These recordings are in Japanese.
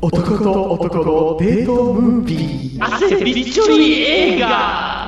男と男のデートムービー。 汗びっちょり映画。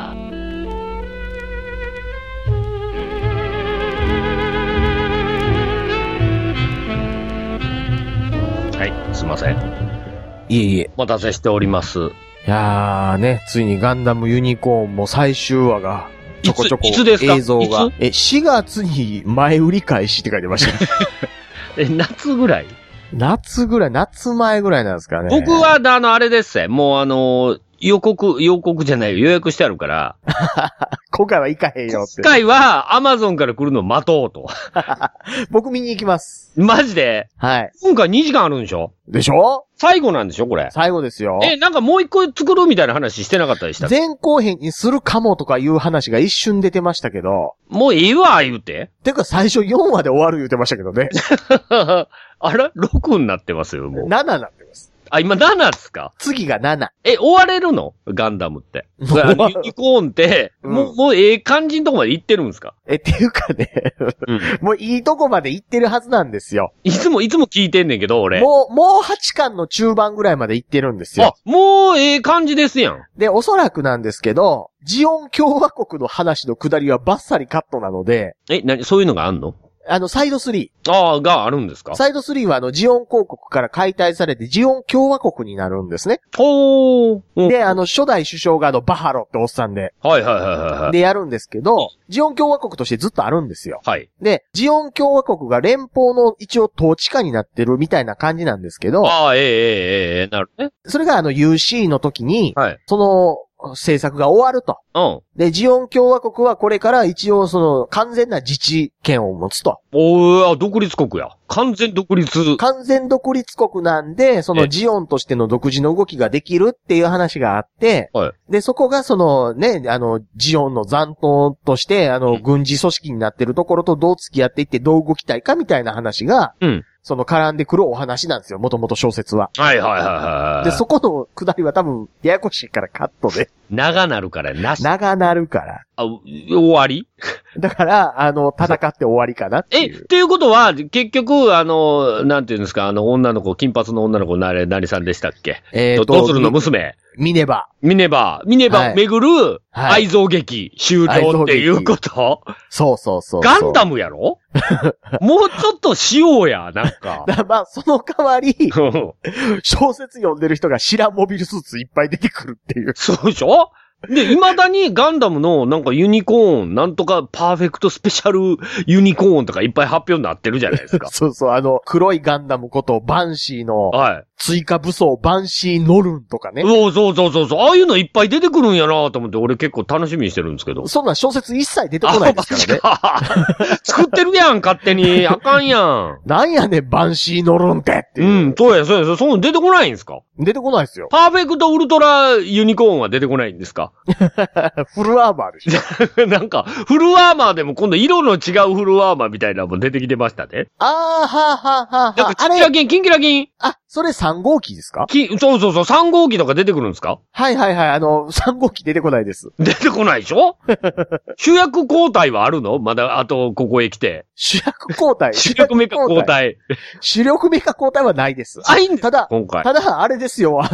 はい、すいません。 いえいえ。 お待たせしております。 いやーね、ついにガンダムユニコーンも最終話がちょこちょこいつですか？ 映像が。 い 4月に前売り開始って書いてました。 夏ぐらい？ 夏前ぐらいなんですかね。 僕は、あれですね。もう予告じゃないよ。予約してあるから。 今回は行かへんよって。 今回は、アマゾンから来るのを待とうと。 僕見に行きます。 マジで？ はい。 今回2時間あるんでしょ？ でしょ？ 最後なんでしょこれ。 最後ですよ。 なんかもう一個作るみたいな話してなかったでしたっけ？ 前後編にするかもとかいう話が一瞬出てましたけど。 もういいわ、言うて。 てか最初4話で終わる言うてましたけどね。 あら ?6 になってますよ、もう。 7になってます。 あ、今7っすか？ 次が7。 終われるの？ガンダムって。ユニコーンって、もう感じのとこまで行ってるんですか？ っていうかね、もういいとこまで行ってるはずなんですよ。 いつも聞いてんねんけど、俺。 もう8巻の中盤ぐらいまで行ってるんですよ。 あ、もう感じですやん。 で、おそらくなんですけど、ジオン共和国の話の下りはバッサリカットなので。 そういうのがあんの？ サイド3。 があるんですか？ サイド3はジオン公国から解体されてジオン共和国になるんですね。で、初代首相がバハロっておっさんで。 はい。 でやるんですけど、ジオン共和国としてずっとあるんですよ。 はい。 で、ジオン共和国が連邦の一応統治下になってるみたいな感じなんですけど。 なるね。 それがUC の時に、 はい。 その、政策が終わると。 うん。 で、ジオン共和国はこれから一応完全な自治権を持つと。 独立国や。完全独立。 完全独立国なんで、ジオンとしての独自の動きができるっていう話があって、 はい。 で、そこがジオンの残党として、軍事組織になってるところとどう付き合っていってどう動きたいかみたいな話が、 うん。 絡んでくるお話なんですよ。もともと小説は。 はい。 で、そこの下りは多分、ややこしいからカットで。 長なるからなし。 長なるから。 終わり？ だから、戦って終わりかなっていう。 っていうことは、結局、なんていうんですか、女の子、金髪の女の子、何さんでしたっけ？どうするの娘。ミネバを巡る愛憎劇終了っていうこと？ そう。 ガンダムやろ？もうちょっとしようや、なんか。 まあ、その代わり、小説読んでる人が知らんモビルスーツいっぱい出てくるっていう。 そうでしょ？で、未だにガンダムのなんかユニコーン、なんとかパーフェクトスペシャルユニコーンとかいっぱい発表になってるじゃないですか。 そう、黒いガンダムことバンシーの、追加武装バンシーノルンとかね。 そう。ああいうのいっぱい出てくるんやなと思って俺結構楽しみにしてるんですけど。 そんな小説一切出てこないですからね。 作ってるやん、勝手に。あかんやん。 なんやねん、バンシーノルンってっていう。 うん、そうや。そんな出てこないんですか？ 出てこないですよ。 パーフェクトウルトラユニコーンは出てこないんですか？ フルアーマーでしょ。なんか、フルアーマーでも今度色の違うフルアーマーみたいなのも出てきてましたね。 は。 なんかキンキラキン、キンキラキン。 それ3号機ですか？ そう、3号機とか出てくるんですか？ はい。3号機出てこないです。 出てこないでしょ？主役交代はあるの？まだ、あと、ここへ来て。 主役交代主力メカ交代。 主力メカ交代はないです。ただ、あれですよ、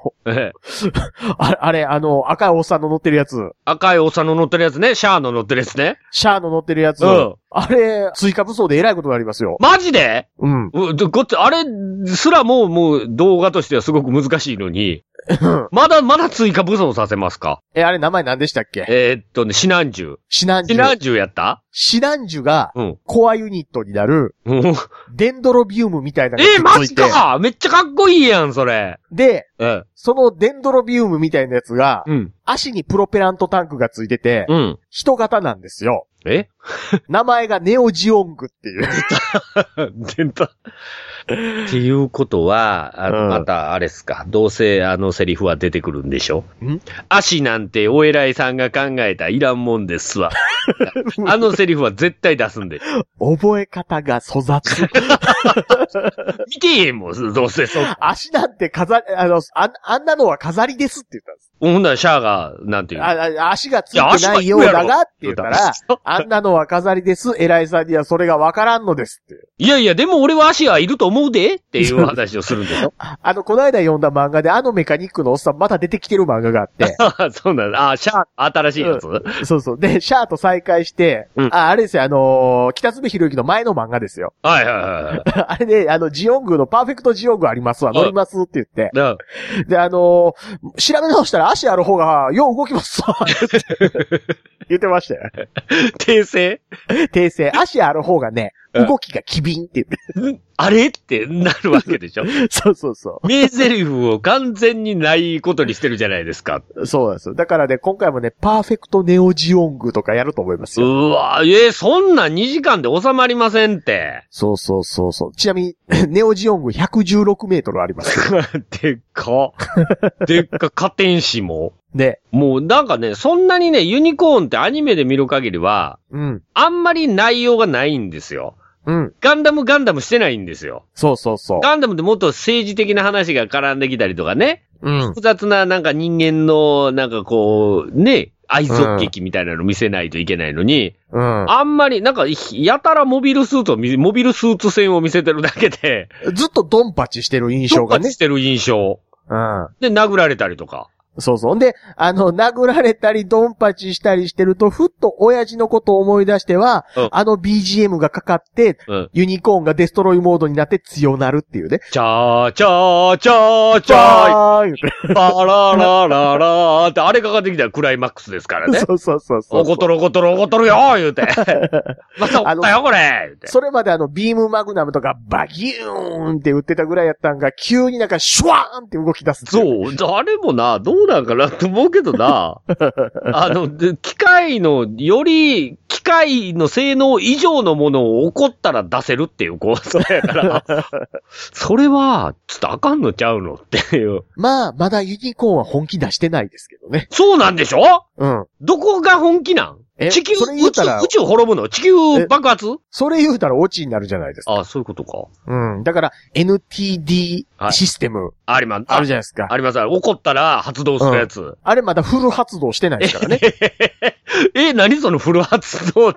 あれ、赤いおっさんの乗ってるやつ。 赤いおっさんの乗ってるやつね。シャアの乗ってるやつね。 シャアの乗ってるやつ。あれ、追加武装でえらいことになりますよ。 マジで？ うん。 あれすらもう動画としてはすごく難しいのに。まだ追加武装させますか？ あれ名前何でしたっけ？ シナンジュ。 シナンジュやった？ シナンジュが、コアユニットになる、デンドロビウムみたいなのがマジか！めっちゃかっこいいやん、それ。 で、そのデンドロビウムみたいなやつが、足にプロペラントタンクがついてて、人型なんですよ。名前がネオジオングっていう。 出た。っていうことは、また、あれっすか。どうせセリフは出てくるんでしょ？足なんてお偉いさんが考えたいらんもんですわ。セリフは絶対出すんで。 覚え方が粗雑。 見てもん、どうせそう。 足なんてあんなのは飾りですって言ったんです。 ほんならシャアが、なんていう足がついてないようだがって言ったら、あんなのは飾りです。偉いさんにはそれがわからんのですって。 いやいや、でも俺は足はいると思うでっていう話をするんでしょ。 この間読んだ漫画でメカニックのおっさんまた出てきてる漫画があって。 そうなんだ。シャア、新しいやつ、 そうそう。で、シャアと再会して、あれですよ、北爪博之の前の漫画ですよ。 はいはいはい。 あれで、ジオングのパーフェクトジオングありますわ、乗りますって言って。で、調べ直したら足ある方がよう動きますわ言ってましたよ。 訂正足ある方がね、動きが機敏って言って。 あれってなるわけでしょそうそうそう。 名台詞を完全にないことにしてるじゃないですか。 そうなんですよ。だからね、今回もね、パーフェクトネオジオングとかやると思いますよ。 うわそんな2時間で収まりませんって。 そうそうそうそう。ちなみに、ネオジオング116メートルあります。 でっか。加点詞も。 ね。 もうなんかね、そんなにね、ユニコーンってアニメで見る限りは、あんまり内容がないんですよ。ガンダムしてないんですよ。 そうそうそう。 ガンダムってもっと政治的な話が絡んできたりとかね。複雑ななんか人間のなんかこう、ね、愛憎劇みたいなの見せないといけないのに、あんまりなんかやたらモビルスーツ戦を見せてるだけで。 ずっとドンパチしてる印象がね。 ドンパチしてる印象。で、殴られたりとか。 そうそう。んで、殴られたり、ドンパチしたりしてると、ふっと親父のことを思い出しては、BGM がかかって、ユニコーンがデストロイモードになって強なるっていうね。 チャーチャーチャーチャーバララララーって、あれかかってきたらクライマックスですからね。 そうそうそうそう。 おことろよ言うて。またおったよこれ言うて。 それまでビームマグナムとかバギューンって打ってたぐらいやったんが、急になんかシュワーンって動き出す。 そう。あれもな、どうなんかなと思うけどな。機械の性能以上のものを起こったら出せるっていう、それやから。それは、ちょっとあかんのちゃうのっていう。 まだユニコーンは本気出してないですけどね。 そうなんでしょ？どこが本気なん？地球、宇宙滅ぶの？地球爆発？ それ言うたらオチになるじゃないですか。 あ、そういうことか。 だから、NTD システム。 あります。 あるじゃないですか。 あります。起こったら発動するやつ。 あれまだフル発動してないですからね。 何そのフル発動って。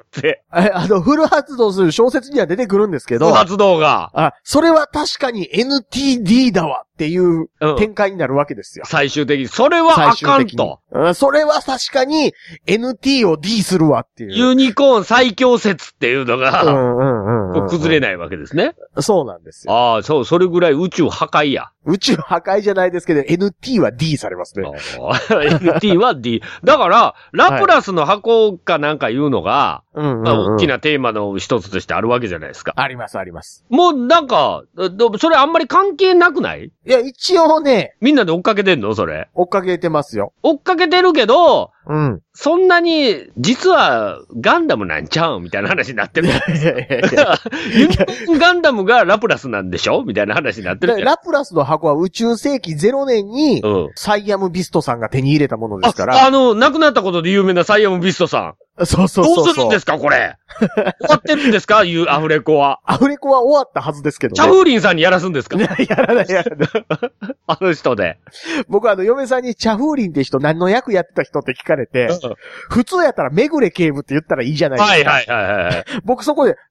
フル発動する小説には出てくるんですけど。 フル発動が。 それは確かに NTD だわっていう展開になるわけですよ。 最終的に。それはあかんと。 それは確かに NT を D するわっていう。 ユニコーン最強説っていうのが、崩れないわけですね。 そうなんですよ。 そう、それぐらい宇宙破壊や。 宇宙破壊じゃないですけど、NT は D されますね。 NT は D。だから、ラプラスの箱かなんかいうのが、大きなテーマの一つとしてあるわけじゃないですか。 あります、あります。 もうなんか、それあんまり関係なくない？ いや、一応ね。 みんなで追っかけてんのそれ。 追っかけてますよ。 追っかけてるけど、そんなに、実は、ガンダムなんちゃうみたいな話になってる。ユニコーンガンダムがラプラスなんでしょみたいな話になってる。 ラプラスの箱は宇宙世紀0年に、サイアムビストさんが手に入れたものですから。 亡くなったことで有名なサイアムビストさん。 そうそうそう。 どうするんですかこれ。終わってるんですかアフレコは。 アフレコは終わったはずですけどね。 チャフーリンさんにやらすんですか？ やらない。 あの人で。 僕嫁さんにチャフーリンって人何の役やってた人って聞かれて、普通やったらめぐれ警部って言ったらいいじゃないですか。はい。僕そこで、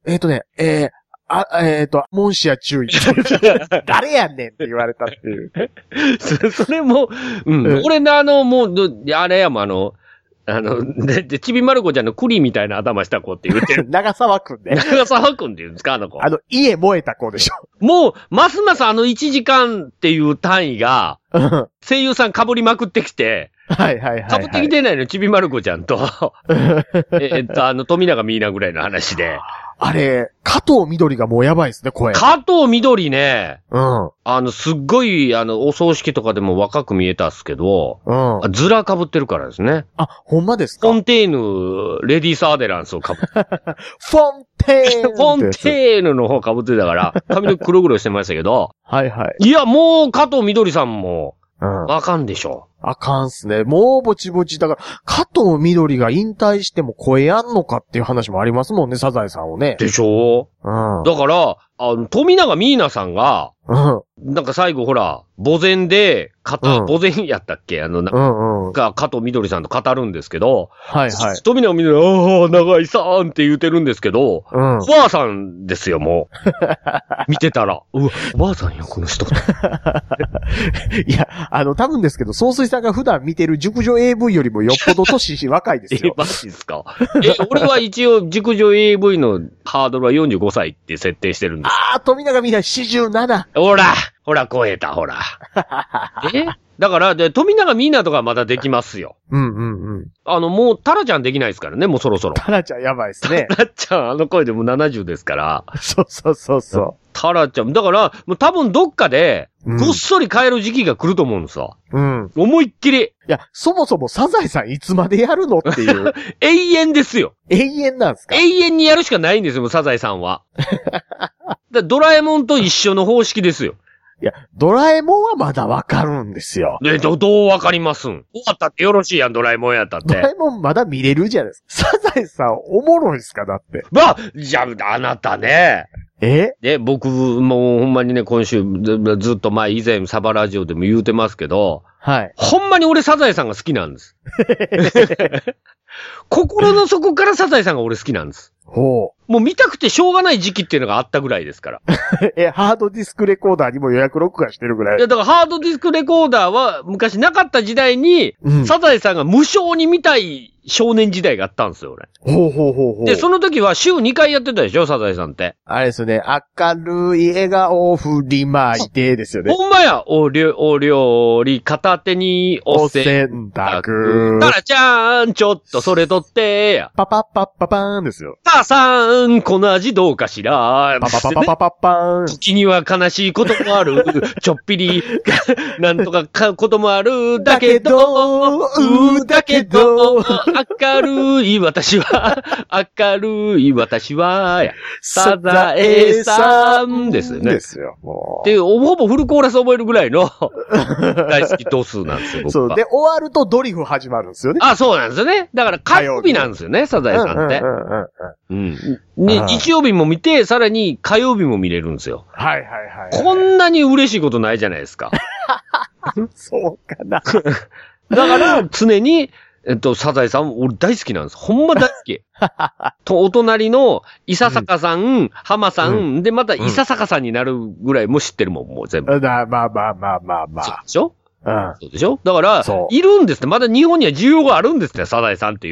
モンシア注意。誰やねんって言われたっていう。 それも、俺のもう、あれやもちびまる子ちゃんの栗みたいな頭した子って言ってる。 長沢くんね。 長沢くんって言うんですかあの子。 家燃えた子でしょ。 もう、ますます1時間っていう単位が、声優さん被りまくってきて、被ってきてないのちびまる子ちゃんと、富永ミーナぐらいの話で。 あれ、加藤みどりがもうやばいですね、声。 加藤みどりね。すっごい、お葬式とかでも若く見えたっすけど、ズラ被ってるからですね。 あ、ほんまですか？ フォンテーヌ、レディースアデランスを被って。 フォンテーヌの方被ってたから、髪の毛黒々してましたけど。 はい。 いや、もう加藤みどりさんも、あかんでしょ。 あかんっすね。もうぼちぼち。だから、加藤みどりが引退しても声やんのかっていう話もありますもんね、サザエさんをね。 でしょ？ うん。 だから、富永美奈さんが、 うん。 なんか最後ほら、墓前で、墓前やったっけ加藤みどりさんと語るんですけど、 はいはい。 富永みどり、ああ、長井さんって言うてるんですけど、 うん。 おばあさんですよ、もう。見てたら、うわ、おばあさんや、この人。 いや、多分ですけど、総帥さんが普段見てる熟女 AV よりもよっぽど年若いですよ。 マジですか？俺は一応、熟女 AV のハードルは45歳って設定してるんです。 ああ、富永美奈47。 ほら、超えた、ほら。だから、富永美奈とかまだできますよ。 うんうんうん。 もう、タラちゃんできないですからね、もうそろそろ。 タラちゃんやばいですね。 タラちゃん、声でもう70ですから。 そう。 タラちゃん、だから、もう多分どっかで、ごっそり変える時期が来ると思うんですわ。 うん。 思いっきり。 いや、そもそもサザエさんいつまでやるのっていう。 永遠ですよ。 永遠なんですか？ 永遠にやるしかないんですよ、サザエさんは。ドラえもんと一緒の方式ですよ。 いや、ドラえもんはまだわかるんですよ。 どうわかりますん？終わったってよろしいやん、ドラえもんやったって。 ドラえもんまだ見れるじゃないですか。サザエさんおもろいっすかだって。 じゃあ、あなたね。僕もほんまにね、今週ずっと以前サバラジオでも言うてますけど、 はい。 ほんまに俺サザエさんが好きなんです。心の底からサザエさんが俺好きなんです。 ほう。もう見たくてしょうがない時期っていうのがあったぐらいですから。 ハードディスクレコーダーにも予約録画してるぐらい。 いや、だからハードディスクレコーダーは昔なかった時代に、サザエさんが無償に見たい少年時代があったんですよ、俺。 ほう。 で、その時は週2回やってたでしょ、サザエさんって。 あれですよね、明るい笑顔を振りまいてですよね。 ほんまや、お料理片手にお洗濯。タラちゃん、ちょっとそれ取ってや。 パパーンですよ。 母さん、この味どうかしら。 パーン。 時には悲しいこともある。ちょっぴり、なんとかこともある。だけど、明るい私は、サザエさんですよね。 ですよ、もう。で、ほぼフルコーラス覚えるぐらいの大好き度数なんですよ、僕は。 そう。で、終わるとドリフ始まるんですよね。 あ、そうなんですよね。だから火曜日なんですよね、サザエさんって。日曜日も見て、さらに火曜日も見れるんですよ。 はい。 こんなに嬉しいことないじゃないですか。 そうかな。 だから、常に、サザエさん、俺大好きなんです。ほんま大好き。お隣の、伊佐坂さん、浜さん、で、また伊佐坂さんになるぐらいも知ってるもん、もう全部。 まあ。 そうでしょ？そうでしょ？だから、 そういるんですって。まだ日本には需要があるんですって、サザエさんっていう。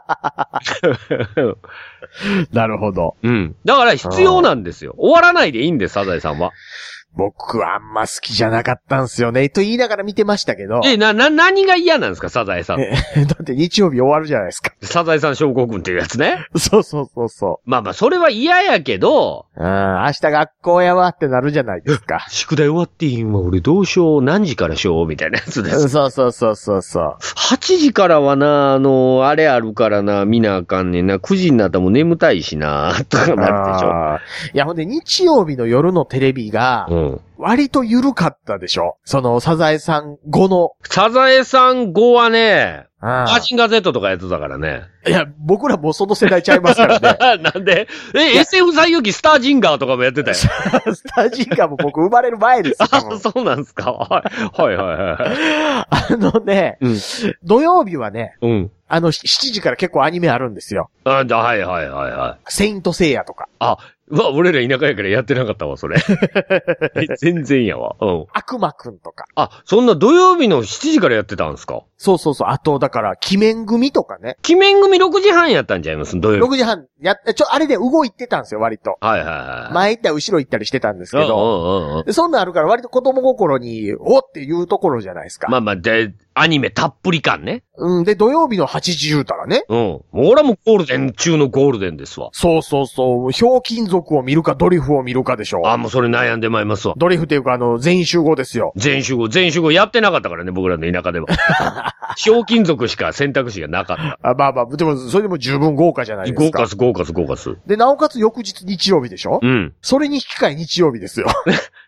なるほど。 だから必要なんですよ。終わらないでいいんです、サザエさんは。 僕はあんま好きじゃなかったんすよね。と言いながら見てましたけど。 何が嫌なんですか、サザエさん。 だって日曜日終わるじゃないですか。 サザエさん症候群っていうやつね。 そう。 まあ、それは嫌やけど。 明日学校やわってなるじゃないですか。 宿題終わっていいんわ、俺どうしよう、何時からしよう、みたいなやつです。 そう。 8時からはな、あれあるからな、見なあかんねんな。9時になったらもう眠たいしな、とかなるでしょ。 いや、ほんで日曜日の夜のテレビが、割と緩かったでしょ。その、サザエさん後の。 サザエさん後はね、マジンガー Z とかやってたからね。 いや、僕らもうその世代ちゃいますからね。 なんでSF 最遊記スタージンガーとかもやってたよ。 スタージンガーも僕生まれる前ですよ。 そうなんですか。はい。 土曜日はね、7時から結構アニメあるんですよ。 はい。 セイントセイヤとか。 俺ら田舎やからやってなかったわ、それ。全然やわ。 悪魔くんとか。 そんな土曜日の7時からやってたんですか？ そう。あと、だから、鬼面組とかね。 鬼面組6時半やったんちゃいます土曜日。 6時半。あれで動いてたんですよ、割と。 はい。 前行ったり後ろ行ったりしてたんですけど。そんなんあるから割と子供心に、おっていうところじゃないですか。 で、アニメたっぷり感ね。 で、土曜日の8時言うたらね。 俺はもうゴールデン中のゴールデンですわ。 そう。ひょうきん族を見るかドリフを見るかでしょ。 もうそれ悩んでまいりますわ。 ドリフっていうか全員集合ですよ。 全員集合やってなかったからね、僕らの田舎では。ひょうきん族しか選択肢がなかった。 まあ、でも、それでも十分豪華じゃないですか。 豪華。 で、なおかつ翌日日曜日でしょ。それに引き換え日曜日ですよ。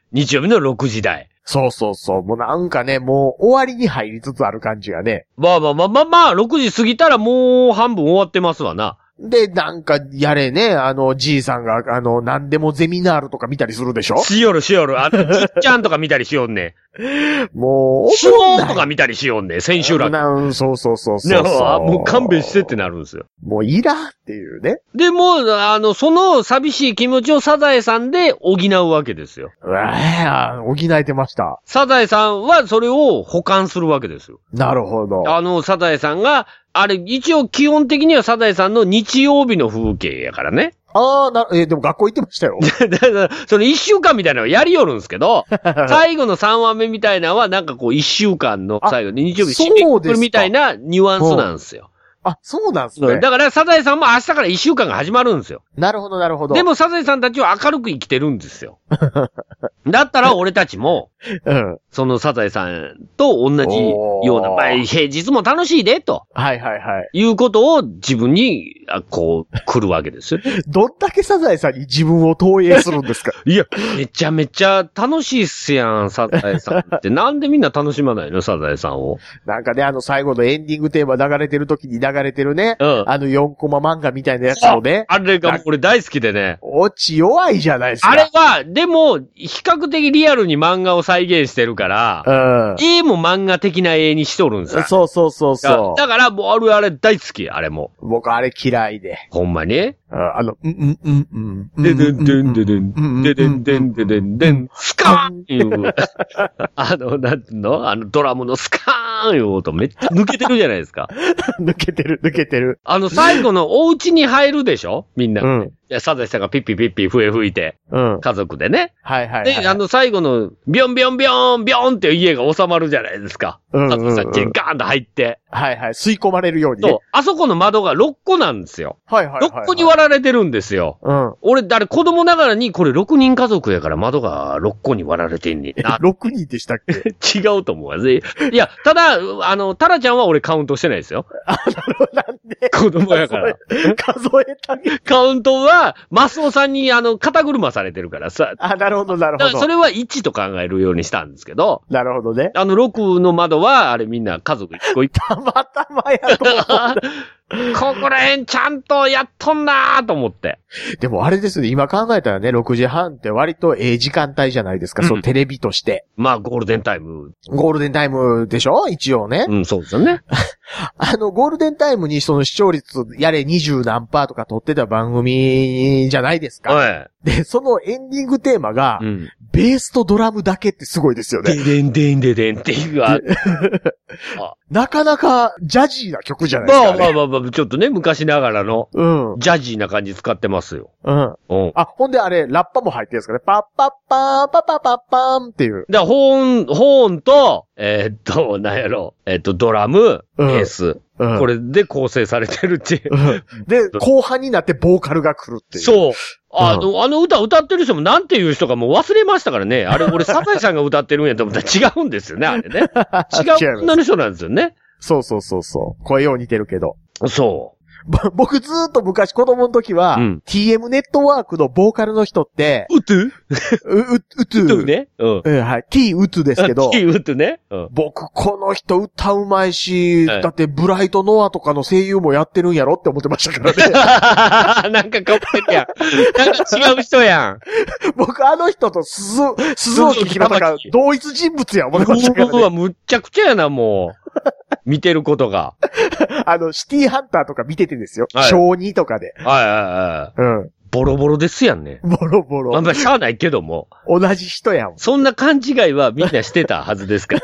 日曜日の6時台。 そうそうそう。もうなんかね、もう終わりに入りつつある感じがね。 まあ、6時過ぎたらもう半分終わってますわな。 で、なんか、やれね、じいさんが、なんでもゼミナールとか見たりするでしょ？ しよる。じっちゃんとか見たりしよんね。 もう、 シューとか見たりしよんね。千秋楽。 そうそう。 もう勘弁してってなるんですよ。 もういらっていうね。 でも、その寂しい気持ちをサザエさんで補うわけですよ。 補えてました。 サザエさんはそれを補完するわけですよ。 なるほど。 サザエさんが、一応基本的にはサザエさんの日曜日の風景やからね。 でも学校行ってましたよ。 だから、その一週間みたいなのをやりよるんですけど、最後の3話目みたいなのはなんかこう一週間の最後に日曜日締めくくるみたいなニュアンスなんですよ。 そうなんですね。 だからサザエさんも明日から一週間が始まるんですよ。 なるほど。 でもサザエさんたちは明るく生きてるんですよ。だったら俺たちも、そのサザエさんと同じような、平日も楽しいで、と。いうことを自分に、こう、来るわけですよ。 どんだけサザエさんに自分を投影するんですか？ いや、めちゃめちゃ楽しいっすやん、サザエさんって。なんでみんな楽しまないの、サザエさんを。 なんかね、最後のエンディングテーマ流れてる時に流れてるね。4コマ漫画みたいなやつをね。 あれが俺大好きでね。 オチ弱いじゃないですか。 あれは、でも、比較的リアルに漫画を再現してるから、絵も漫画的な絵にしとるんですよ。 そう。 だから、もうあれ大好き、あれも。 僕あれ嫌いで。 ほんまにでででんでんででん、ででんでんででんでん、スカーンいう、なんていうの？ドラムのスカーンいう音めっちゃ抜けてるじゃないですか。 抜けてる。 最後のお家に入るでしょ？みんな。サザエさんがピッピ笛吹いて、家族でね。で、最後の、ビョンビョンビョンビョンっていう家が収まるじゃないですか。サザエさん家にガーンと入って。 吸い込まれるようにね。 そう。あそこの窓が6個なんですよ。6個に割られてるんですよ。俺、子供ながらにこれ6人家族やから窓が6個に割られてんねんな。 6人でしたっけ？ 違うと思うわ。いや、ただ、タラちゃんは俺カウントしてないですよ。 なんで？ 子供やから。 数えたげ。 カウントは、マスオさんに肩車されてるからさ。 なるほど。 だからそれは1と考えるようにしたんですけど。 なるほどね。 6の窓は、あれみんな家族1個1個。 たまたまやと思った。 ここら辺ちゃんとやっとんなーと思って。 でもあれですね、今考えたらね、6時半って割と時間帯じゃないですか、そのテレビとして。 まあ、ゴールデンタイム。 ゴールデンタイムでしょ？一応ね。 そうですよね。 ゴールデンタイムにその視聴率やれ20何%とか撮ってた番組じゃないですか。で、そのエンディングテーマが、ベースとドラムだけってすごいですよね。 ででんでんででんっていうなかなかジャジーな曲じゃないですか、ね。 まあ、ちょっとね、昔ながらの、ジャジーな感じ使ってますよ。 ほんであれ、ラッパも入ってるんですかね。パッパッパーパパパッパーンっていう。 ホーンと、なんやろ、ドラム、ベース。これで構成されてるっていう。 で、後半になってボーカルが来るっていう。 そう。歌ってる人もなんていう人かもう忘れましたからね。あれ、俺、サザエさんが歌ってるんやと思ったら違うんですよね、あれね。違う女の人なんですよね。 そう。声よう似てるけど。 そう。 僕ずーっと昔子供の時は、TM ネットワークのボーカルの人って、 うトね。 はい。T ウトですけど、 T ウトね。 僕この人歌うまいし、だってブライトノアとかの声優もやってるんやろって思ってましたからね。 なんか変わってるやん。なんか違う人やん。 僕あの人と鈴木ひなたが同一人物や思ってましたからね。 僕はむっちゃくちゃやな、もう。見てることが。 シティハンターとか見ててですよ。小2とかで。 ボロボロですやんね。 ボロボロ。 あんましゃあないけども。 同じ人やん。 そんな勘違いはみんなしてたはずですから。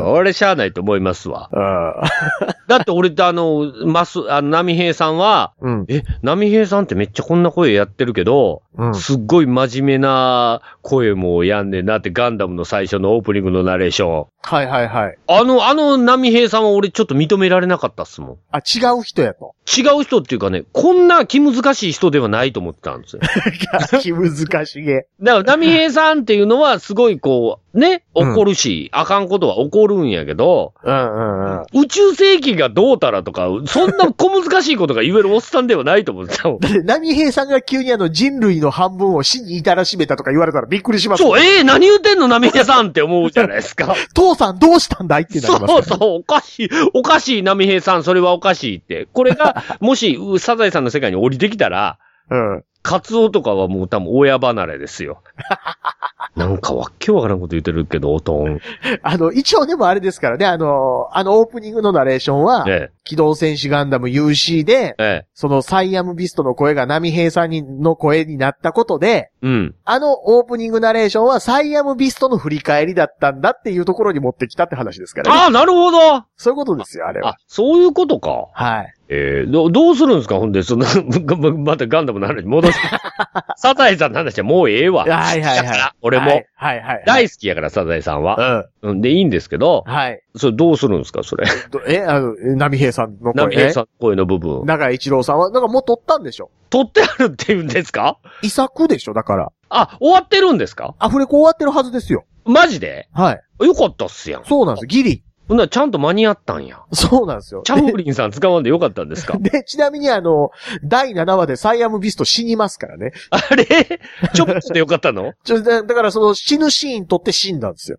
俺しゃあないと思いますわ。だって俺って波平さんは、波平さんってめっちゃこんな声やってるけど、すっごい真面目な声もやんねんなってガンダムの最初のオープニングのナレーション。波平さんは俺ちょっと認められなかったっすもん。 違う人やと。 違う人っていうかね、こんな気難しい人ではないと思ってたんですよ。 気難しげ。 だから、波平さんっていうのはすごいこう、 ね、起こるし、あかんことは起こるんやけど、宇宙世紀がどうたらとか、そんな小難しいことが言えるおっさんではないと思うんですよ。 だって波平さんが急に人類の半分を死に至らしめたとか言われたらびっくりします。 そう、何言ってんの波平さんって思うじゃないですか。 父さんどうしたんだいってなります、 そう、おかしい波平さん、それはおかしいって。これが、もし、サザエさんの世界に降りてきたら、カツオとかはもう多分親離れですよ。なんかわっけわからんこと言ってるけど、おとん。 一応でもあれですからね、オープニングのナレーションは、機動戦士ガンダム UC で、そのサイアムビストの声が波平さんの声になったことで、オープニングナレーションはサイアムビストの振り返りだったんだっていうところに持ってきたって話ですからね。 ああ、なるほど。 そういうことですよ、あれは。 あ、そういうことか。 はい。 どうするんですかほんで、またガンダムの話に戻して。サザエさんの話はもうええわ。 はい。 俺も。 はい。 大好きやから、サザエさんは。で、いいんですけど。 はい。 それどうするんですかそれ。 波平さんの声。 波平さんの声の部分。 長井一郎さんは、なんかもう撮ったんでしょ撮ってあるって言うんですか遺作でしょだから。 あ、終わってるんですかアフレコ終わってるはずですよ。 マジではい。 よかったっすやん。 そうなんですよ。ギリ。 ほんならちゃんと間に合ったんや。 そうなんですよ。 チャフリンさん使わんでよかったんですかで、ちなみに第7話でサイアムビスト死にますからね。 あれちょっとでよかったのだからその死ぬシーン撮って死んだんですよ。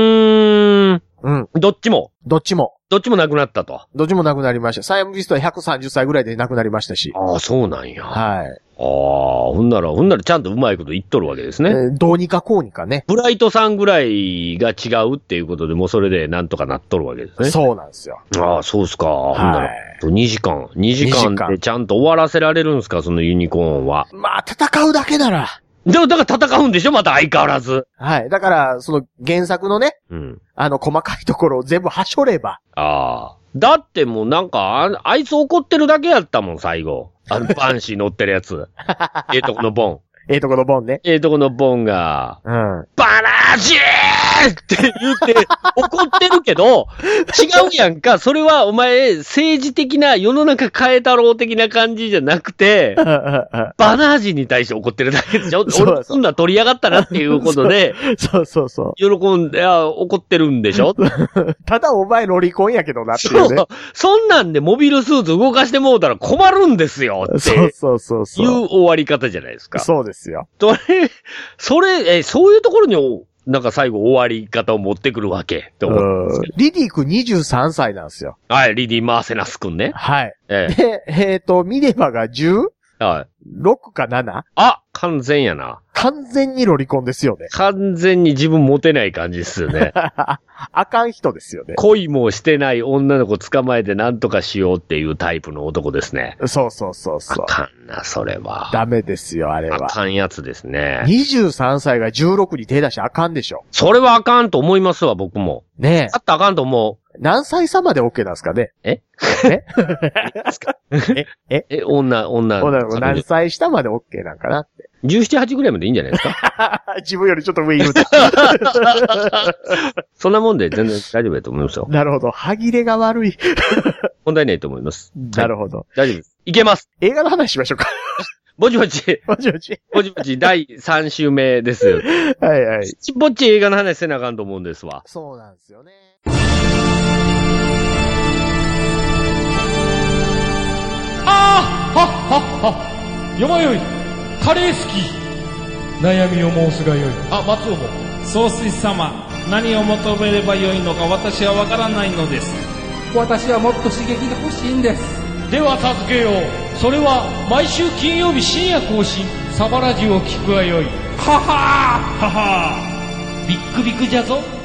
どっちもなくなったと。 どっちもなくなりました。サイアムビストは130歳ぐらいでなくなりましたし。 ああ、そうなんや。 はい。 ほんならちゃんとうまいこと言っとるわけですね。 どうにかこうにかね。 ブライトさんぐらいが違うっていうことでもうそれでなんとかなっとるわけですね。 そうなんですよ。 ああ、そうっすか。ほんなら、2時間でちゃんと終わらせられるんすかそのユニコーンは。 まあ、戦うだけなら。 だから戦うんでしょまた相変わらず。 はい。だから、その原作のね、細かいところを全部はしょれば。 ああ。だってもうなんか、あいつ怒ってるだけやったもん、最後。バンシー乗ってるやつ。とこのボン。 とこのボンね。 とこのボンが、バナージーって言って怒ってるけど、違うやんか。それはお前、政治的な世の中変えたろう的な感じじゃなくて、バナージに対して怒ってるだけでしょ俺そんな取り上がったなっていうことで、 そう。 喜んで、怒ってるんでしょただお前ロリコンやけどなっていうね。そんなんでモビルスーツ動かしてもうたら困るんですよって。いう終わり方じゃないですか。 そうですよ。 そういうところに、なんか最後終わり方を持ってくるわけって思うんですけど。 リディ君23歳なんですよ。 はい、リディ・マーセナス君ね。 はい。で、ミネバが 10？ はい。6か 7？ あ、完全やな。 完全にロリコンですよね。 完全に自分持てない感じですよね。 あかん人ですよね。 恋もしてない女の子捕まえて何とかしようっていうタイプの男ですね。 そう。 あかんな、それは。 ダメですよ、あれは。 あかんやつですね。 23歳が16に手出しあかんでしょ。 それはあかんと思いますわ、僕も。 ねえ。 あったらあかんと思う。 何歳差まで OK なんですかね女何歳下まで OK なんかなって。 17、8ぐらいまでいいんじゃないですか自分よりちょっと上に言うと。 そんなもんで全然大丈夫だと思いますよ。 なるほど。歯切れが悪い。 問題ないと思います。 なるほど。 大丈夫です。いけます。 映画の話しましょうか。 ぼちぼち第3週目ですよ。 はい。 ぼっち映画の話せなあかんと思うんですわ。 そうなんですよね。 よまよい、カレー好き。悩みを申すがよい。松尾も。 総帥様、何を求めればよいのか私はわからないのです。 私はもっと刺激が欲しいんです。では助けよう。それは毎週金曜日深夜更新、サバラジュを聞くがよい。ははービックビックじゃぞ。